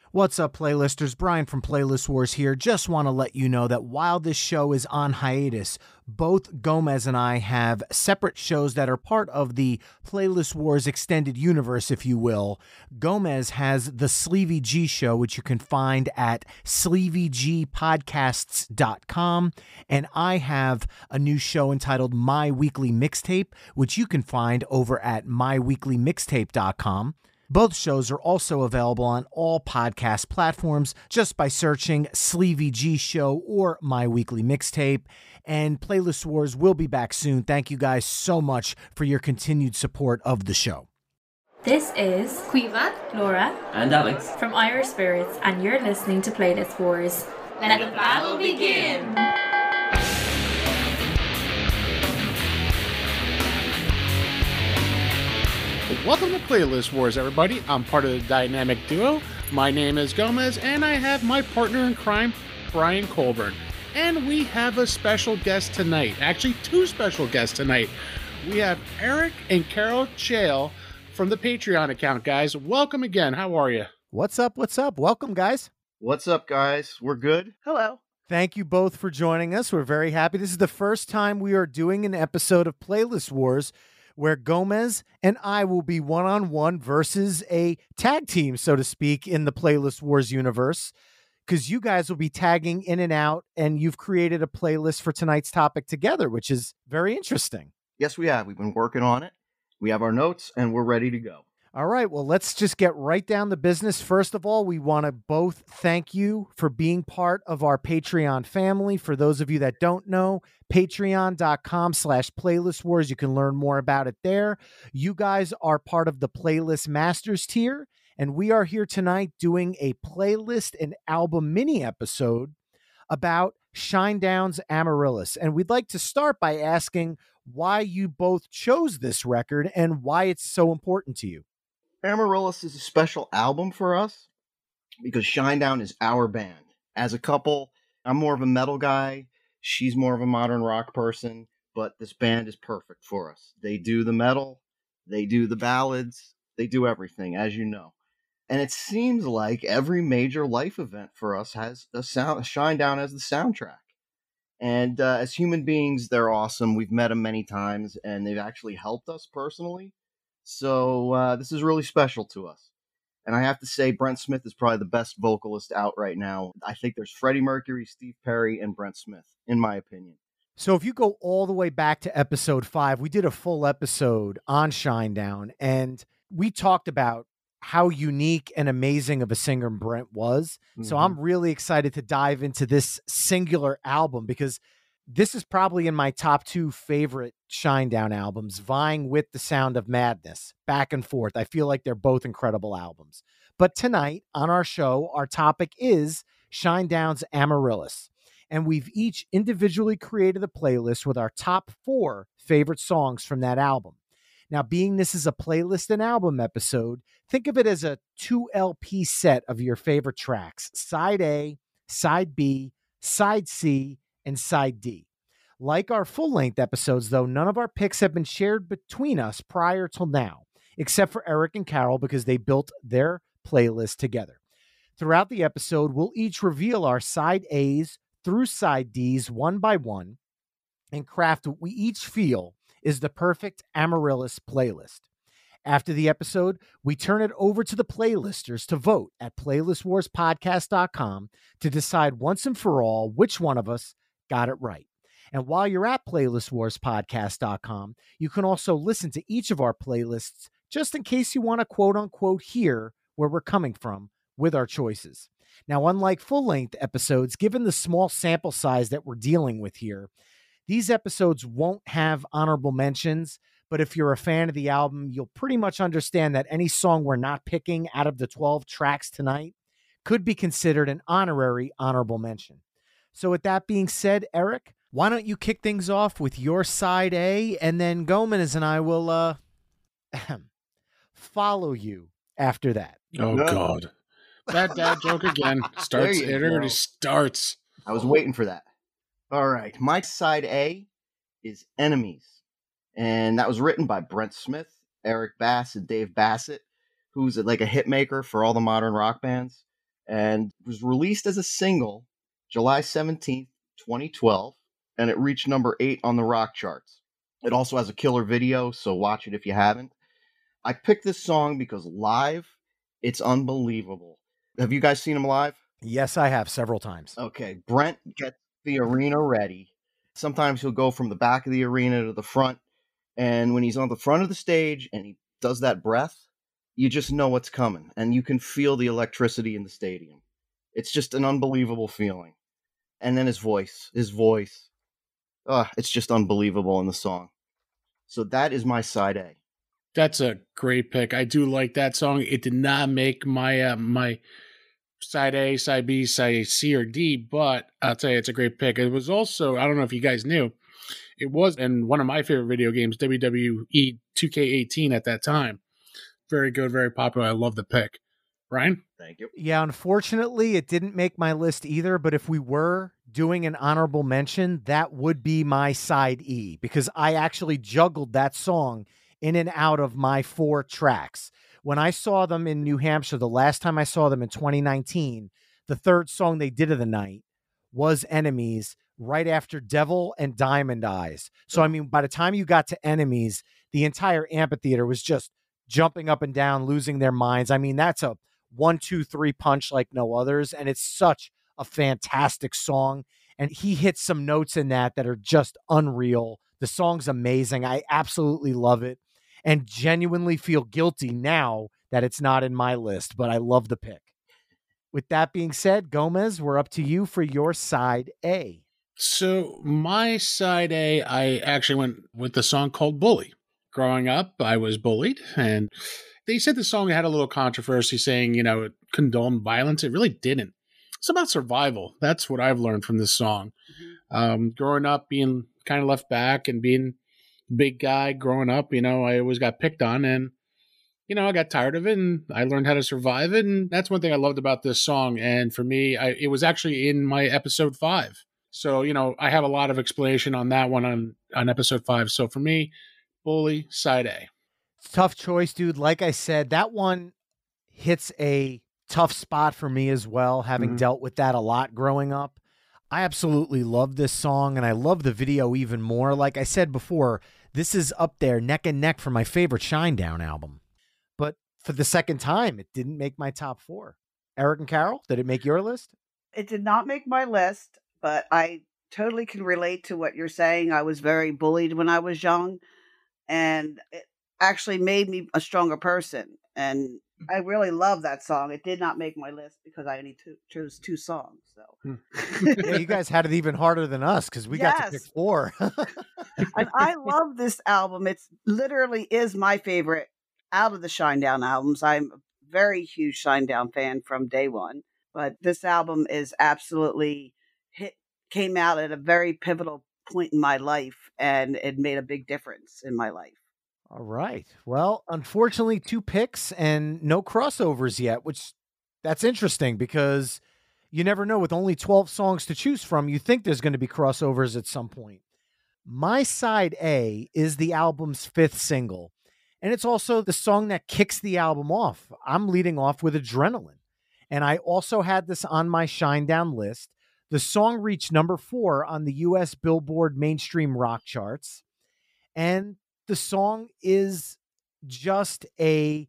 What's up, playlisters? Brian from Playlist Wars here. Just want to let you know that while this show is on hiatus, both Gomez and I have separate shows that are part of the Playlist Wars extended universe, if you will. Gomez has the Sleevey G Show, which you can find at sleeveygpodcasts.com, and I have a new show entitled My Weekly Mixtape, which you can find over at myweeklymixtape.com. Both shows are also available on all podcast platforms just by searching Sleevey G Show or My Weekly Mixtape. And Playlist Wars will be back soon. Thank you guys so much for your continued support of the show. This is Quiva, Laura, and Alex from Irish Spirits, and you're listening to Playlist Wars. Let the battle begin! Welcome to Playlist Wars, everybody. I'm part of the dynamic duo. My name is Gomez, and I have my partner in crime, Brian Colburn. And we have a special guest tonight. Actually, two special guests tonight. We have Eric and Carol Chale from the Patreon account, guys. Welcome again. How are you? What's up? What's up? Welcome, guys. What's up, guys? We're good. Hello. Thank you both for joining us. We're very happy. This is the first time we are doing an episode of Playlist Wars where Gomez and I will be one-on-one versus a tag team, so to speak, in the Playlist Wars universe, because you guys will be tagging in and out, and you've created a playlist for tonight's topic together, which is very interesting. Yes, we have. We've been working on it. We have our notes, and we're ready to go. All right, well, let's just get right down to business. First of all, we want to both thank you for being part of our Patreon family. For those of you that don't know, patreon.com/playlistwars. You can learn more about it there. You guys are part of the Playlist Masters tier, and we are here tonight doing a playlist and album mini episode about Shinedown's Amaryllis. And we'd like to start by asking why you both chose this record and why it's so important to you. Amaryllis is a special album for us because Shinedown is our band. As a couple, I'm more of a metal guy. She's more of a modern rock person, but this band is perfect for us. They do the metal, they do the ballads, they do everything, as you know. And it seems like every major life event for us has a Shinedown as the soundtrack. And as human beings, they're awesome. We've met them many times, and they've actually helped us personally. So this is really special to us. And I have to say, Brent Smith is probably the best vocalist out right now. I think there's Freddie Mercury, Steve Perry, and Brent Smith, in my opinion. So if you go all the way back to episode 5, we did a full episode on Shinedown, and we talked about how unique and amazing of a singer Brent was. Mm-hmm. So I'm really excited to dive into this singular album because this is probably in my top 2 favorite Shinedown albums, vying with The Sound of Madness, back and forth. I feel like they're both incredible albums. But tonight on our show, our topic is Shinedown's Amaryllis. And we've each individually created a playlist with our top 4 favorite songs from that album. Now, being this is a playlist and album episode, think of it as a 2 LP set of your favorite tracks, Side A, Side B, Side C, and Side D. Like our full-length episodes, though, none of our picks have been shared between us prior till now, except for Eric and Carol because they built their playlist together. Throughout the episode, we'll each reveal our Side A's through Side D's one by one and craft what we each feel is the perfect Amaryllis playlist. After the episode, we turn it over to the playlisters to vote at playlistwarspodcast.com to decide once and for all which one of us got it right. And while you're at playlistwarspodcast.com, you can also listen to each of our playlists just in case you want to quote unquote hear where we're coming from with our choices. Now, unlike full-length episodes, given the small sample size that we're dealing with here, these episodes won't have honorable mentions, but if you're a fan of the album, you'll pretty much understand that any song we're not picking out of the 12 tracks tonight could be considered an honorary honorable mention. So with that being said, Eric, why don't you kick things off with your Side A, and then Gomez and I will follow you after that. Oh, no. God. That dad joke again. It already starts. I was waiting for that. All right. My Side A is Enemies. And that was written by Brent Smith, Eric Bass, and Dave Bassett, who's like a hit maker for all the modern rock bands. and was released as a single July 17th, 2012, and it reached number 8 on the rock charts. It also has a killer video, so watch it if you haven't. I picked this song because live, it's unbelievable. Have you guys seen him live? Yes, I have several times. Okay, Brent gets the arena ready. Sometimes he'll go from the back of the arena to the front, and when he's on the front of the stage and he does that breath, you just know what's coming, and you can feel the electricity in the stadium. It's just an unbelievable feeling. And then his voice, it's just unbelievable in the song. So that is my side A. That's a great pick. I do like that song. It did not make my my side A, side B, side C, or D, but I'll tell you, it's a great pick. It was also, I don't know if you guys knew, it was in one of my favorite video games, WWE 2K18 at that time. Very good, very popular. I love the pick. Ryan? Thank you. Yeah, unfortunately, it didn't make my list either, but if we were doing an honorable mention, that would be my side E, because I actually juggled that song in and out of my 4 tracks. When I saw them in New Hampshire, the last time I saw them in 2019, the third song they did of the night was Enemies, right after Devil and Diamond Eyes. So, I mean, by the time you got to Enemies, the entire amphitheater was just jumping up and down, losing their minds. I mean, that's a 1, 2, 3 punch like no others. And it's such a fantastic song. And he hits some notes in that are just unreal. The song's amazing. I absolutely love it and genuinely feel guilty now that it's not in my list, but I love the pick. With that being said, Gomez, we're up to you for your side A. So my side A, I actually went with the song called Bully. Growing up, I was bullied, and they said the song had a little controversy saying, it condoned violence. It really didn't. It's about survival. That's what I've learned from this song. Growing up, being kind of left back and being a big guy growing up, I always got picked on, and, I got tired of it, and I learned how to survive it, and that's one thing I loved about this song. And for me, it was actually in my episode 5. So, I have a lot of explanation on that one on episode 5. So for me, Bully, side A. Tough choice, dude. Like I said, that one hits a tough spot for me as well, having dealt with that a lot growing up. I absolutely love this song, and I love the video even more. Like I said before, this is up there neck and neck for my favorite Shinedown album. But for the second time, it didn't make my top 4. Eric and Carol, did it make your list? It did not make my list, but I totally can relate to what you're saying. I was very bullied when I was young, and it actually made me a stronger person. And I really love that song. It did not make my list because I only chose 2 songs. So Yeah, you guys had it even harder than us because we got to pick 4. And I love this album. It's literally is my favorite out of the Shinedown albums. I'm a very huge Shinedown fan from day one, but this album is absolutely came out at a very pivotal point in my life, and it made a big difference in my life. All right. Well, unfortunately, 2 picks and no crossovers yet, which that's interesting because you never know. With only 12 songs to choose from, you think there's going to be crossovers at some point. My side A is the album's 5th single, and it's also the song that kicks the album off. I'm leading off with Adrenaline, and I also had this on my Shinedown list. The song reached number 4 on the U.S. Billboard mainstream rock charts, and the song is just a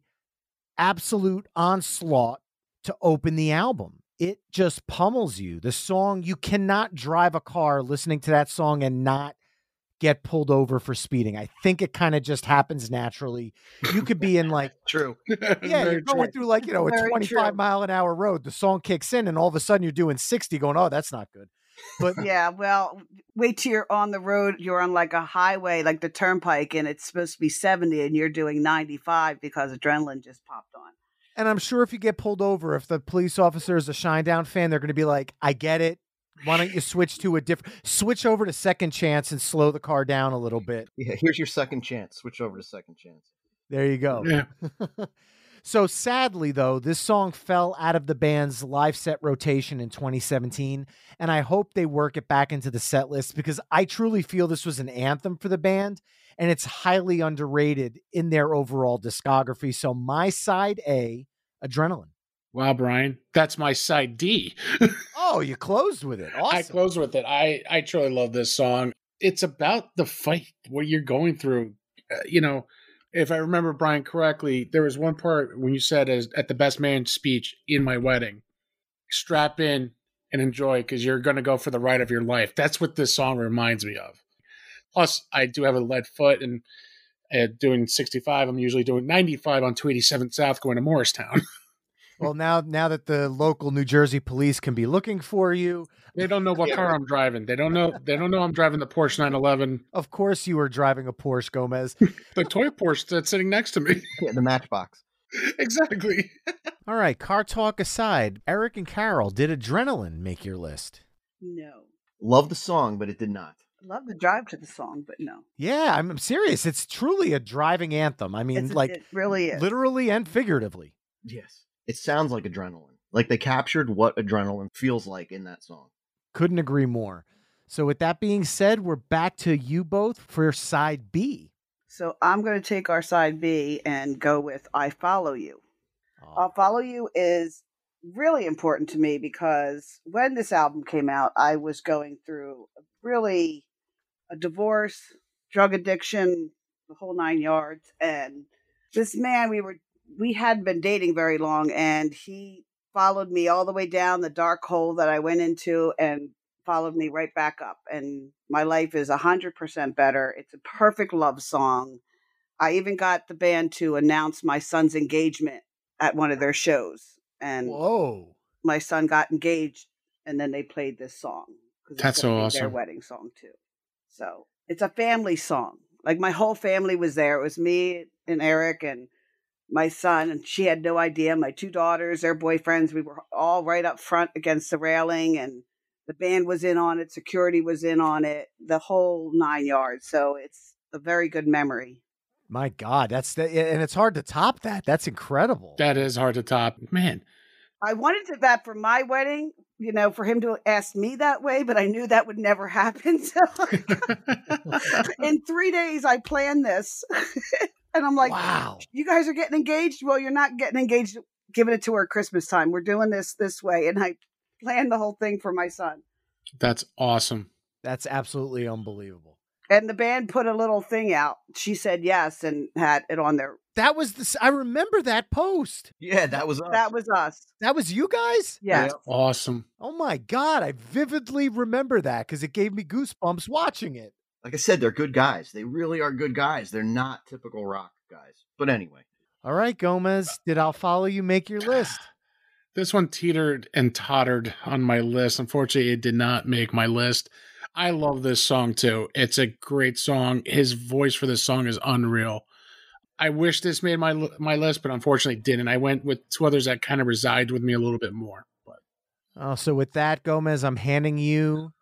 absolute onslaught to open the album. It just pummels you. The song, you cannot drive a car listening to that song and not get pulled over for speeding. I think it kind of just happens naturally. You could be in like, True. yeah, you're going through like, a Very 25 true. mile an hour road. The song kicks in and all of a sudden you're doing 60 going, oh, that's not good. But Yeah, well, wait till you're on the road. You're on like a highway, like the turnpike, and it's supposed to be 70 and you're doing 95 because Adrenaline just popped on. And I'm sure if you get pulled over, if the police officer is a Shinedown fan, they're going to be like, I get it. Why don't you switch over to Second Chance and slow the car down a little bit? Yeah, here's your second chance. Switch over to Second Chance. There you go. Yeah. So sadly, though, this song fell out of the band's live set rotation in 2017, and I hope they work it back into the set list because I truly feel this was an anthem for the band, and it's highly underrated in their overall discography. So my side A, Adrenaline. Wow, Brian, that's my side D. Oh, you closed with it. Awesome. I close with it. I truly love this song. It's about the fight, what you're going through. If I remember Brian correctly, there was one part when you said at the best man speech in my wedding, strap in and enjoy because you're going to go for the ride of your life. That's what this song reminds me of. Plus, I do have a lead foot and doing 65. I'm usually doing 95 on 287 South going to Morristown. Well, now that the local New Jersey police can be looking for you, they don't know what car I'm driving. They don't know I'm driving the Porsche 911. Of course you were driving a Porsche, Gomez. The toy Porsche that's sitting next to me. Yeah, the Matchbox. Exactly. All right, car talk aside, Eric and Carol, did Adrenaline make your list? No. Love the song, but it did not. Love the drive to the song, but no. Yeah, I'm serious. It's truly a driving anthem. I mean, it really is. Literally and figuratively. Yes. It sounds like adrenaline. Like they captured what adrenaline feels like in that song. Couldn't agree more. So with that being said, we're back to you both for side B. So I'm going to take our side B and go with I Follow You. Oh. I Follow You is really important to me because when this album came out, I was going through really a divorce, drug addiction, the whole 9 yards. And this man, we hadn't been dating very long, and he followed me all the way down the dark hole that I went into and followed me right back up. And my life is 100% better. It's a perfect love song. I even got the band to announce my son's engagement at one of their shows. And whoa, my son got engaged, and then they played this song. That's so awesome. Their wedding song, too. So it's a family song. Like my whole family was there. It was me and Eric and my son, and she had no idea. My 2 daughters, their boyfriends, we were all right up front against the railing, and the band was in on it. Security was in on it, the whole 9 yards. So it's a very good memory. My God, and it's hard to top that. That's incredible. That is hard to top, man. I wanted that for my wedding, for him to ask me that way, but I knew that would never happen. So in 3 days, I planned this. And I'm like, wow, you guys are getting engaged? Well, you're not getting engaged, giving it to her at Christmas time. We're doing this way. And I planned the whole thing for my son. That's awesome. That's absolutely unbelievable. And the band put a little thing out. She said yes and had it on there. That was I remember that post. Yeah, that was us. That was us. That was you guys? Yeah. That's awesome. Oh my God, I vividly remember that because it gave me goosebumps watching it. Like I said, they're good guys. They really are good guys. They're not typical rock guys. But anyway. All right, Gomez, did I'll Follow You make your list? This one teetered and tottered on my list. Unfortunately, it did not make my list. I love this song too. It's a great song. His voice for this song is unreal. I wish this made my list, but unfortunately it didn't. I went with 2 others that kind of reside with me a little bit more. But So with that, Gomez, I'm handing you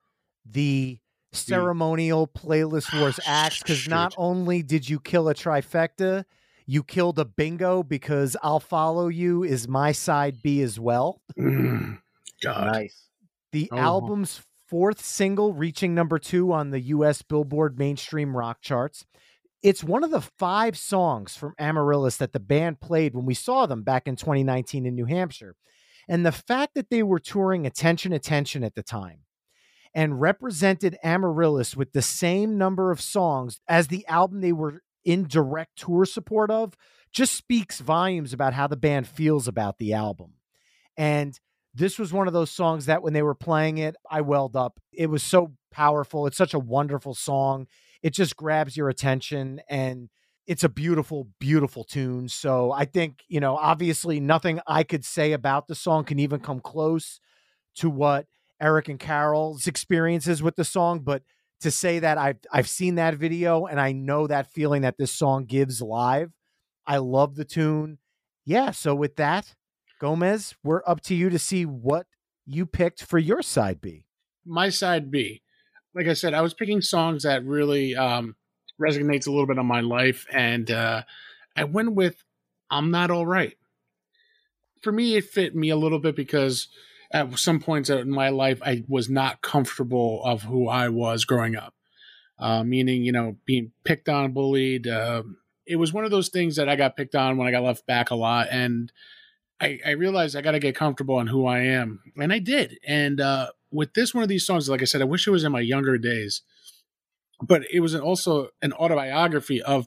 the ceremonial Playlist Wars axe because not only did you kill a trifecta, you killed a bingo because I'll Follow You is my side B as well. God. Nice. The album's 4th single, reaching number 2 on the U.S. Billboard mainstream rock charts. It's one of the 5 songs from Amaryllis that the band played when we saw them back in 2019 in New Hampshire. And the fact that they were touring Attention Attention at the time and represented Amaryllis with the same number of songs as the album they were in direct tour support of just speaks volumes about how the band feels about the album. And this was one of those songs that when they were playing it, I welled up. It was so powerful. It's such a wonderful song. It just grabs your attention and it's a beautiful, beautiful tune. So I think, obviously nothing I could say about the song can even come close to what Eric and Carol's experiences with the song. But to say that I've seen that video and I know that feeling that this song gives live, I love the tune. Yeah. So with that, Gomez, we're up to you to see what you picked for your side B. My side B, like I said, I was picking songs that really resonates a little bit on my life, and I went with I'm Not All Right. For me, it fit me a little bit because at some points in my life, I was not comfortable of who I was growing up, meaning, being picked on, bullied. It was one of those things that I got picked on when I got left back a lot, and I realized I got to get comfortable on who I am. And I did. And with this one of these songs, like I said, I wish it was in my younger days. But it was also an autobiography of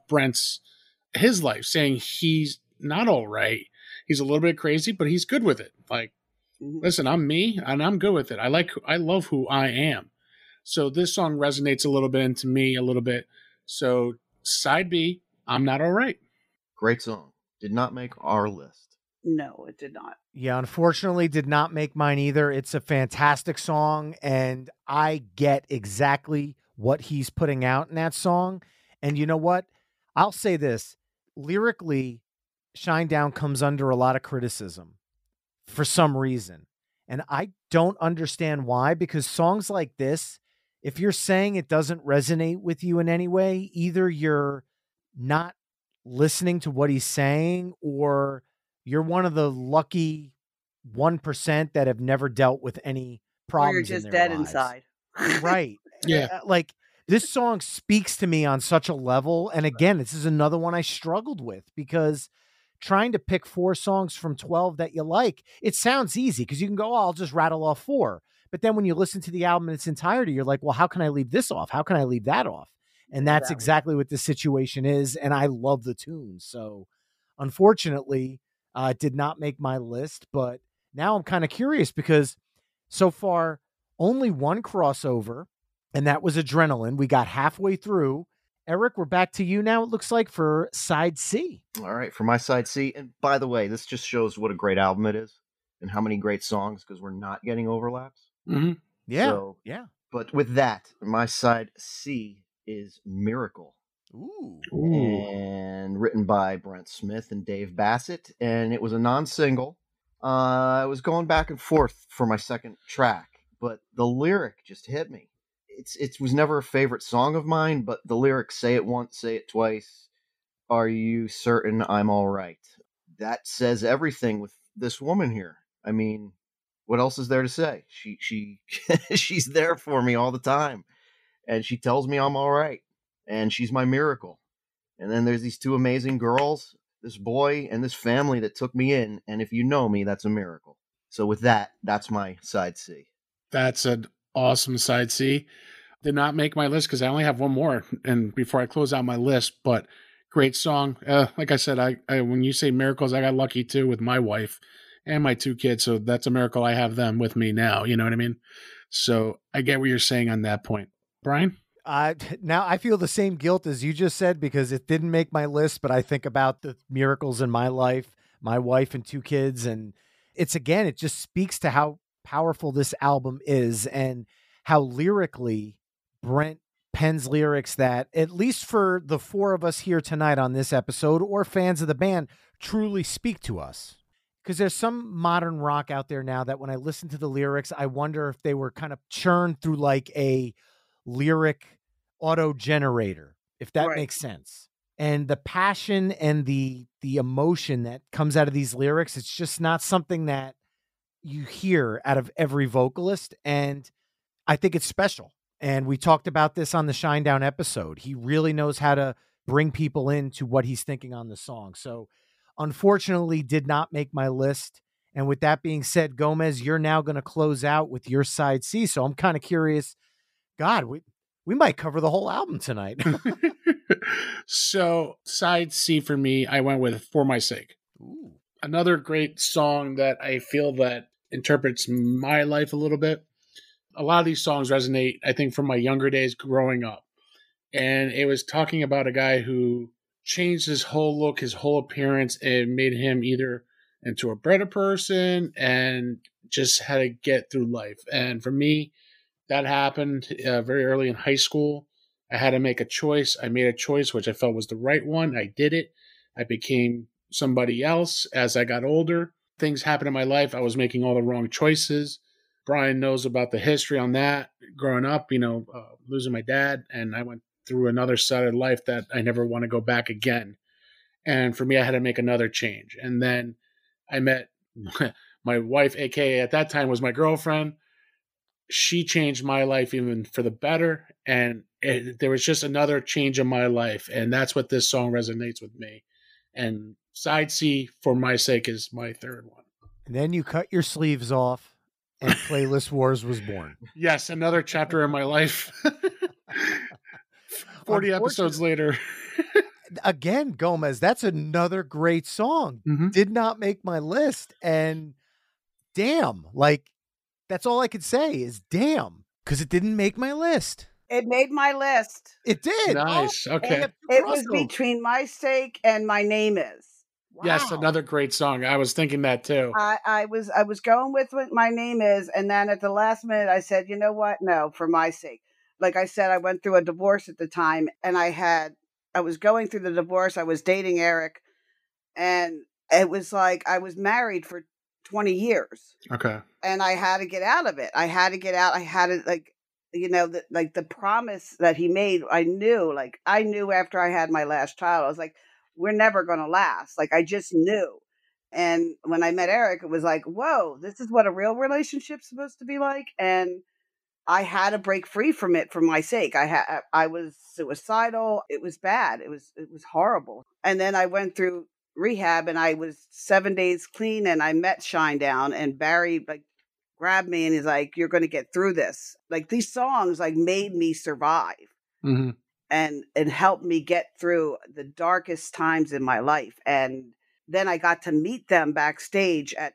his life, saying he's not all right. He's a little bit crazy, but he's good with it. Like, listen, I'm me and I'm good with it. I love who I am. So this song resonates a little bit into me a little bit. So side B, I'm Not All Right. Great song. Did not make our list. No, it did not. Yeah, unfortunately did not make mine either. It's a fantastic song, and I get exactly what he's putting out in that song. And you know what? I'll say this. Lyrically, Shinedown comes under a lot of criticism for some reason. And I don't understand why, because songs like this, if you're saying it doesn't resonate with you in any way, either you're not listening to what he's saying, or you're one of the lucky 1% that have never dealt with any problems. Or you're just dead lives. inside. Right. Yeah. Like, this song speaks to me on such a level. And again, this is another one I struggled with, because trying to pick 4 songs from 12 that you like, it sounds easy because you can go, oh, I'll just rattle off 4. But then when you listen to the album in its entirety, you're like, well, how can I leave this off? How can I leave that off? And that's exactly what the situation is. And I love the tune. So unfortunately, it did not make my list. But now I'm kind of curious, because so far only one crossover, and that was Adrenaline. We got halfway through. Eric, we're back to you now, it looks like, for side C. All right, for my side C. And by the way, this just shows what a great album it is and how many great songs, because we're not getting overlaps. Mm-hmm. Yeah. So, yeah. But with that, my side C is Miracle. Ooh. And written by Brent Smith and Dave Bassett. And it was a non-single. I was going back and forth for my second track, but the lyric just hit me. It was never a favorite song of mine, but the lyrics, say it once, say it twice. Are you certain I'm all right? That says everything with this woman here. I mean, what else is there to say? She she's there for me all the time, and she tells me I'm all right, and she's my miracle. And then there's these 2 amazing girls, this boy, and this family that took me in, and if you know me, that's a miracle. So with that, that's my side C. That's an awesome side C. Did not make my list because I only have one more, and before I close out my list, but great song. Like I said, I when you say miracles, I got lucky too with my wife and my 2 kids, so that's a miracle I have them with me now. You know what I mean? So I get what you're saying on that point. Brian? Now I feel the same guilt as you just said, because it didn't make my list, but I think about the miracles in my life, my wife and 2 kids, and it just speaks to how powerful this album is and how lyrically Brent pens lyrics that, at least for the 4 of us here tonight on this episode, or fans of the band, truly speak to us. Because there's some modern rock out there now that when I listen to the lyrics, I wonder if they were kind of churned through like a lyric auto generator, if that makes sense. And the passion and the emotion that comes out of these lyrics, it's just not something that you hear out of every vocalist. And I think it's special. And we talked about this on the Shinedown episode. He really knows how to bring people into what he's thinking on the song. So unfortunately did not make my list. And with that being said, Gomez, you're now going to close out with your side C. So I'm kind of curious. God, we might cover the whole album tonight. So side C for me, I went with For My Sake. Ooh. Another great song that I feel that interprets my life a little bit. A lot of these songs resonate, I think, from my younger days growing up. And it was talking about a guy who changed his whole look, his whole appearance, and made him either into a better person and just had to get through life. And for me, that happened very early in high school. I had to make a choice. I made a choice which I felt was the right one. I did it. I became somebody else as I got older. Things happened in my life. I was making all the wrong choices. Brian knows about the history on that. Growing up, losing my dad, and I went through another side of life that I never want to go back again. And for me, I had to make another change. And then I met my wife, aka at that time was my girlfriend. She changed my life even for the better. And there was just another change in my life. And that's what this song resonates with me. And side C, For My Sake, is my third one. And then you cut your sleeves off, and Playlist Wars was born. Yes, another chapter in my life. 40 episodes later. Again, Gomez, that's another great song. Mm-hmm. Did not make my list. And damn, like, that's all I could say is damn, because it didn't make my list. It made my list. It did. Nice. Okay. It was between My Stake and My Name Is. Wow. Yes, another great song. I was thinking that too. I was going with what My Name Is, and then at the last minute I said, you know what? No, for My Sake. Like I said, I went through a divorce at the time, and I was going through the divorce. I was dating Eric, and it was like I was married for 20 years. Okay. And I had to get out of it. I had to get out. I had to, like, you know, the promise that he made, I knew after I had my last child, I was like, we're never going to last. Like, I just knew. And when I met Eric, it was like, whoa, this is what a real relationship's supposed to be like. And I had to break free from it for My Sake. I was suicidal. It was bad. It was horrible. And then I went through rehab, and I was 7 days clean, and I met Shinedown, and Barry like grabbed me and he's like, you're going to get through this. Like, these songs like made me survive. Mm-hmm. And helped me get through the darkest times in my life. And then I got to meet them backstage at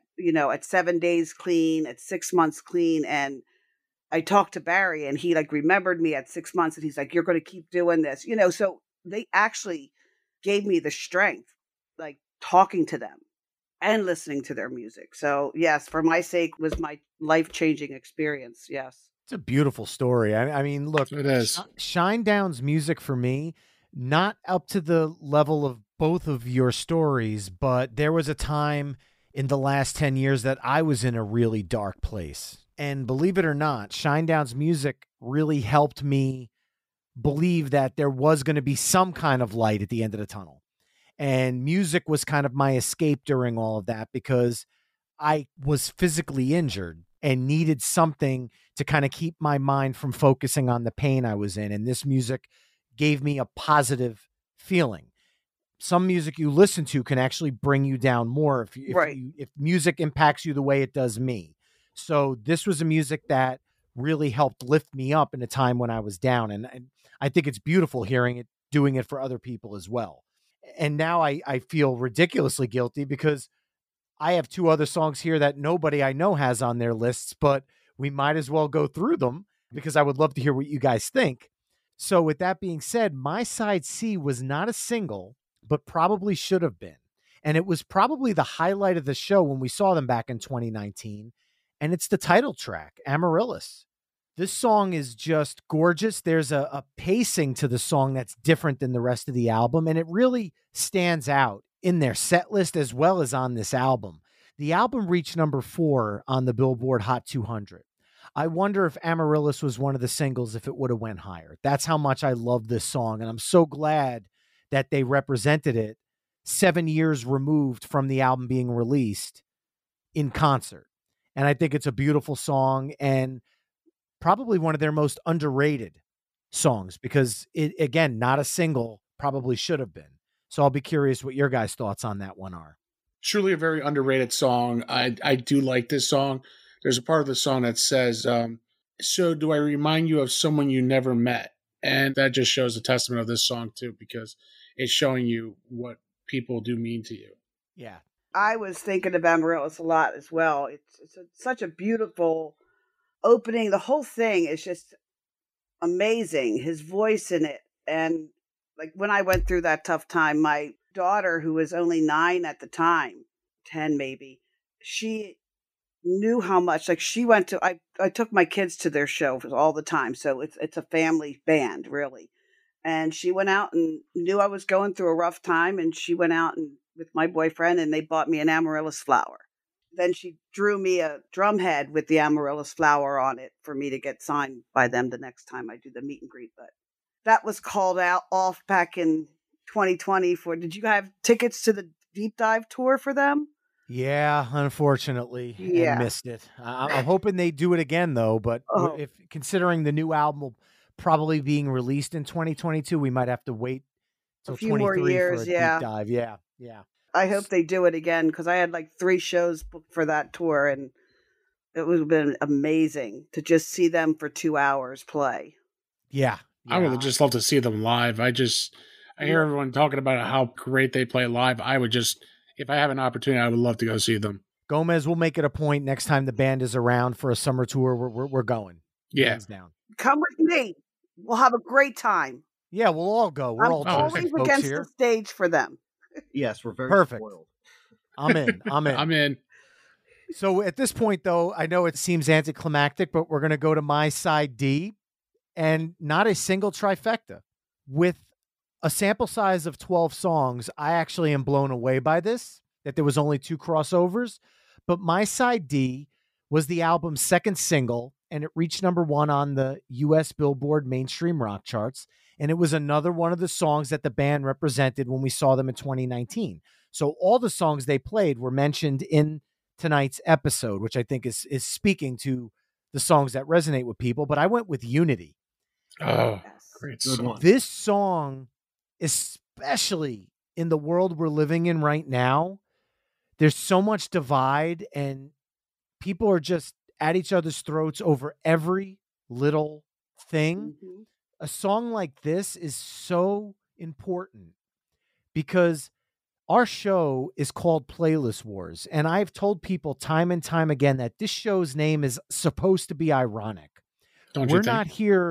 7 days clean, at 6 months clean. And I talked to Barry, and he like remembered me at 6 months, and he's like, you're going to keep doing this, so they actually gave me the strength, like talking to them and listening to their music. So yes, For My Sake was my life-changing experience. Yes. It's a beautiful story. I mean, look, it is. Shinedown's music for me, not up to the level of both of your stories, but there was a time in the last 10 years that I was in a really dark place. And believe it or not, Shinedown's music really helped me believe that there was going to be some kind of light at the end of the tunnel. And music was kind of my escape during all of that, because I was physically injured and needed something to kind of keep my mind from focusing on the pain I was in. And this music gave me a positive feeling. Some music you listen to can actually bring you down more if music impacts you the way it does me. So this was a music that really helped lift me up in a time when I was down. And I think it's beautiful hearing it, doing it for other people as well. And now I feel ridiculously guilty because I have two other songs here that nobody I know has on their lists, but we might as well go through them because I would love to hear what you guys think. So with that being said, My Side C was not a single, but probably should have been. And it was probably the highlight of the show when we saw them back in 2019. And it's the title track, Amaryllis. This song is just gorgeous. There's a pacing to the song that's different than the rest of the album, and it really stands out in their set list as well as on this album. The album reached number 4 on the Billboard Hot 200. I wonder if Amaryllis was one of the singles if it would have went higher. That's how much I love this song, and I'm so glad that they represented it 7 years removed from the album being released in concert. And I think it's a beautiful song and probably one of their most underrated songs because it, again, not a single, probably should have been. So I'll be curious what your guys' thoughts on that one are. Truly a very underrated song. I do like this song. There's a part of the song that says, so do I remind you of someone you never met? And that just shows a testament of this song too, because it's showing you what people do mean to you. Yeah. I was thinking of Amaryllis a lot as well. It's such a beautiful opening. The whole thing is just amazing. His voice in it. And like when I went through that tough time, my daughter, who was only 9 at the time, 10 maybe, she knew how much, like she went to, I took my kids to their show all the time. So it's a family band really. And she went out and knew I was going through a rough time. And she went out and with my boyfriend and they bought me an amaryllis flower. Then she drew me a drum head with the amaryllis flower on it for me to get signed by them the next time I do the meet and greet. But that was called out off back in 2020 did you have tickets to the deep dive tour for them? Yeah, unfortunately, I missed it. I'm hoping they do it again though, but if considering the new album will probably being released in 2022, we might have to wait till 23 for a deep dive. Yeah. I hope they do it again because I had like 3 shows booked for that tour, and it would have been amazing to just see them for 2 hours play. Yeah. I would just love to see them live. I hear everyone talking about how great they play live. If I have an opportunity, I would love to go see them. Gomez, we'll make it a point next time the band is around for a summer tour. We're going. Yeah. Hands down. Come with me. We'll have a great time. Yeah, we'll all go. We're all always Jersey folks against here. the stage for them. Yes, we're very Perfect. spoiled. I'm in. I'm in. So at this point, though, I know it seems anticlimactic, but we're going to go to my side D, and not a single trifecta. With a sample size of 12 songs, I actually am blown away by this, that there was only 2 crossovers. But my side D was the album's second single, and it reached number 1 on the U.S. Billboard mainstream rock charts. And it was another one of the songs that the band represented when we saw them in 2019. So all the songs they played were mentioned in tonight's episode, which I think is speaking to the songs that resonate with people. But I went with Unity. Oh, great song. This song, especially in the world we're living in right now, there's so much divide and people are just at each other's throats over every little thing. Mm-hmm. A song like this is so important because our show is called Playlist Wars. And I've told people time and time again that this show's name is supposed to be ironic. We're not here.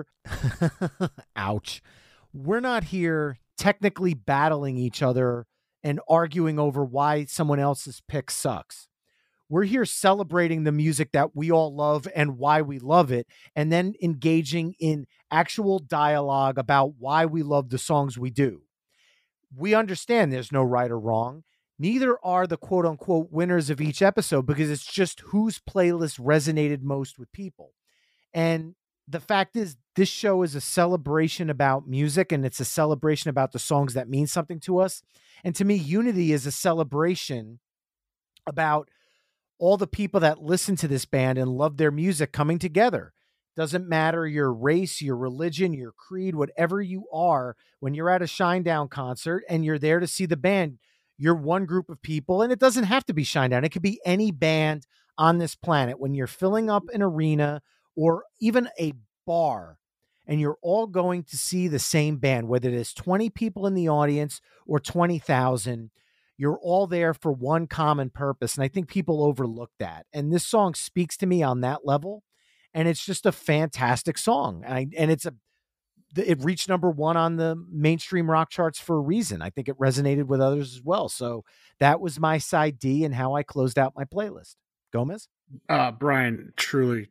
Ouch. We're not here technically battling each other and arguing over why someone else's pick sucks. We're here celebrating the music that we all love and why we love it, and then engaging in actual dialogue about why we love the songs we do. We understand there's no right or wrong. Neither are the quote unquote winners of each episode because it's just whose playlist resonated most with people. And the fact is, this show is a celebration about music and it's a celebration about the songs that mean something to us. And to me, Unity is a celebration about all the people that listen to this band and love their music coming together. Doesn't matter your race, your religion, your creed, whatever you are, when you're at a Shinedown concert and you're there to see the band, you're one group of people, and it doesn't have to be Shinedown. It could be any band on this planet. When you're filling up an arena or even a bar and you're all going to see the same band, whether there's 20 people in the audience or 20,000, you're all there for one common purpose. And I think people overlook that. And this song speaks to me on that level. And it's just a fantastic song. And it reached number 1 on the mainstream rock charts for a reason. I think it resonated with others as well. So that was my side D and how I closed out my playlist. Gomez? Brian, truly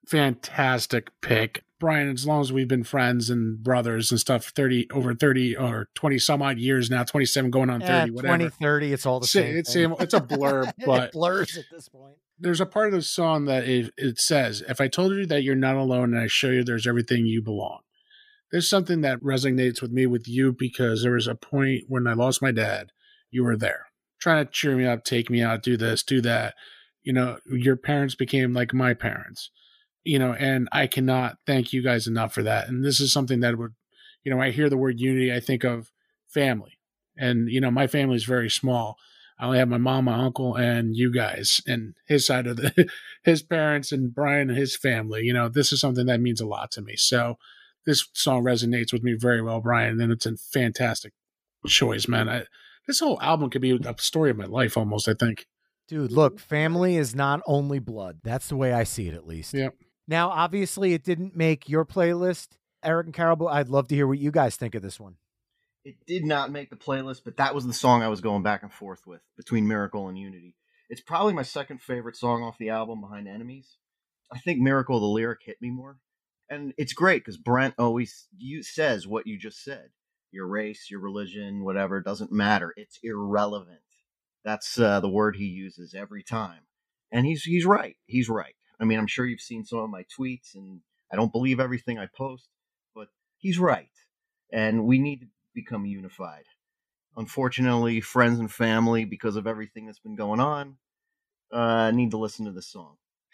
fantastic pick. Brian, as long as we've been friends and brothers and stuff, 30 or 20 some odd years now, 27 going on 30, whatever. 20, 30, it's all the same. It's a blur, but it blurs at this point. There's a part of the song that it says, if I told you that you're not alone and I show you there's everything you belong. There's something that resonates with me with you because there was a point when I lost my dad. You were there trying to cheer me up, take me out, do this, do that. You know, your parents became like my parents. You know, and I cannot thank you guys enough for that. And this is something that would, you know, I hear the word unity, I think of family. And, you know, my family is very small. I only have my mom, my uncle, and you guys, and his side of his parents, and Brian and his family. You know, this is something that means a lot to me. So this song resonates with me very well, Brian, and it's a fantastic choice, man. This whole album could be a story of my life almost, I think. Dude, look, family is not only blood. That's the way I see it, at least. Yep. Now, obviously, it didn't make your playlist. Eric and Carol, I'd love to hear what you guys think of this one. It did not make the playlist, but that was the song I was going back and forth with between Miracle and Unity. It's probably my second favorite song off the album behind Enemies. I think Miracle, the lyric, hit me more. And it's great because Brent always says what you just said. Your race, your religion, whatever, doesn't matter. It's irrelevant. That's the word he uses every time. And he's right. He's right. I mean, I'm sure you've seen some of my tweets, and I don't believe everything I post, but he's right. And we need to become unified. Unfortunately, friends and family, because of everything that's been going on, need to listen to this song.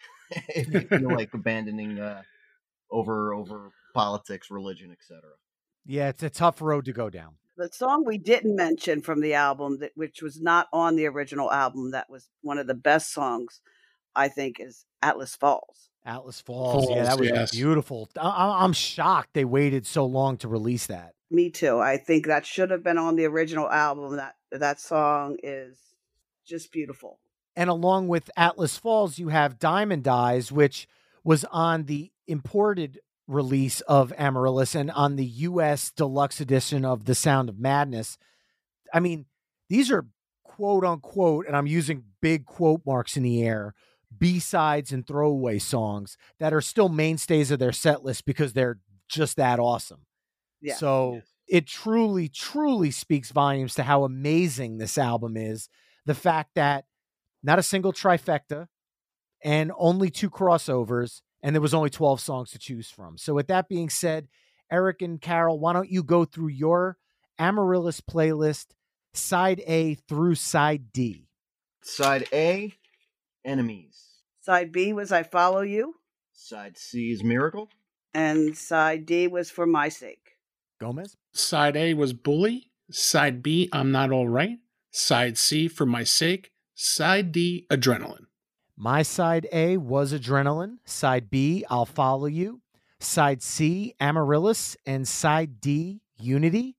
If you feel like abandoning over politics, religion, etc. Yeah, it's a tough road to go down. The song we didn't mention from the album, which was not on the original album, that was one of the best songs, I think, is Atlas Falls. Atlas Falls. Yeah, that was beautiful. I'm shocked they waited so long to release that. Me too. I think that should have been on the original album. That song is just beautiful. And along with Atlas Falls, you have Diamond Eyes, which was on the imported release of Amaryllis and on the U.S. deluxe edition of The Sound of Madness. I mean, these are quote unquote, and I'm using big quote marks in the air, B-sides and throwaway songs that are still mainstays of their set list because they're just that awesome. Yeah. So it truly, truly speaks volumes to how amazing this album is. The fact that not a single trifecta and only 2 crossovers, and there was only 12 songs to choose from. So with that being said, Eric and Carol, why don't you go through your Amaryllis playlist, side A through side D? Side A, Enemies. Side B was I Follow You. Side C is Miracle. And side D was For My Sake. Gomez? Side A was Bully. Side B, I'm Not All Right. Side C, For My Sake. Side D, Adrenaline. My side A was Adrenaline. Side B, I'll Follow You. Side C, Amaryllis. And side D, Unity.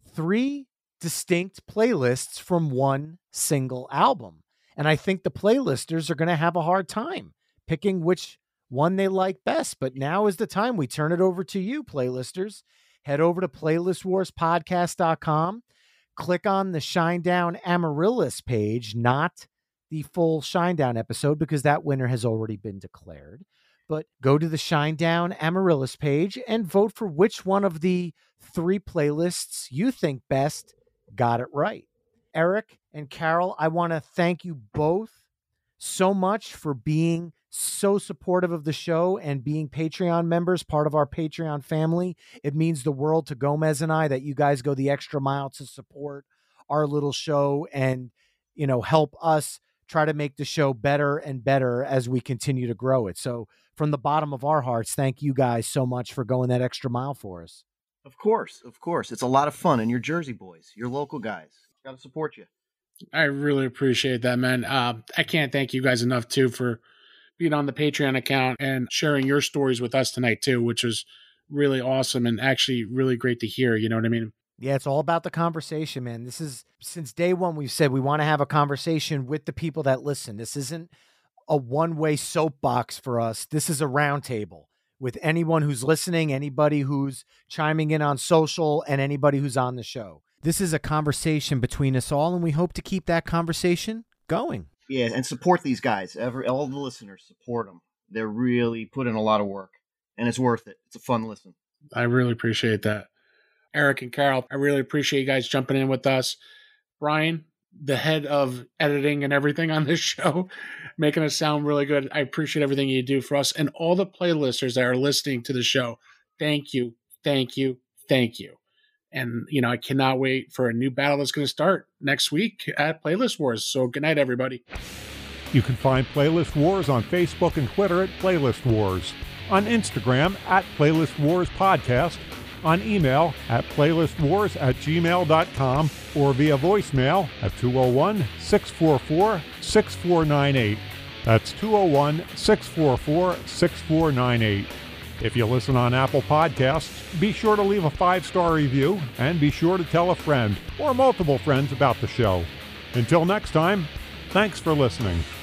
3 distinct playlists from one single album. And I think the playlisters are going to have a hard time picking which one they like best. But now is the time we turn it over to you, playlisters. Head over to playlistwarspodcast.com. Click on the Shinedown Amaryllis page, not the full Shinedown episode because that winner has already been declared. But go to the Shinedown Amaryllis page and vote for which one of the 3 playlists you think best got it right. Eric and Carol, I want to thank you both so much for being so supportive of the show and being Patreon members, part of our Patreon family. It means the world to Gomez and I that you guys go the extra mile to support our little show and, help us try to make the show better and better as we continue to grow it. So from the bottom of our hearts, thank you guys so much for going that extra mile for us. Of course. It's a lot of fun. And you're Jersey boys. You're local guys. Got to support you. I really appreciate that, man. I can't thank you guys enough, too, for being on the Patreon account and sharing your stories with us tonight, too, which was really awesome and actually really great to hear. You know what I mean? Yeah, it's all about the conversation, man. This is, since day one, we've said we want to have a conversation with the people that listen. This isn't a one-way soapbox for us. This is a round table with anyone who's listening, anybody who's chiming in on social, and anybody who's on the show. This is a conversation between us all, and we hope to keep that conversation going. Yeah, and support these guys. All the listeners, support them. They're really putting a lot of work, and it's worth it. It's a fun listen. I really appreciate that. Eric and Carol, I really appreciate you guys jumping in with us. Brian, the head of editing and everything on this show, making us sound really good. I appreciate everything you do for us. And all the playlisters that are listening to the show, thank you, thank you, thank you. And, I cannot wait for a new battle that's going to start next week at Playlist Wars. So good night, everybody. You can find Playlist Wars on Facebook and Twitter at Playlist Wars, on Instagram at Playlist Wars Podcast, on email at playlistwars@gmail.com, or via voicemail at 201-644-6498. That's 201-644-6498. If you listen on Apple Podcasts, be sure to leave a 5-star review and be sure to tell a friend or multiple friends about the show. Until next time, thanks for listening.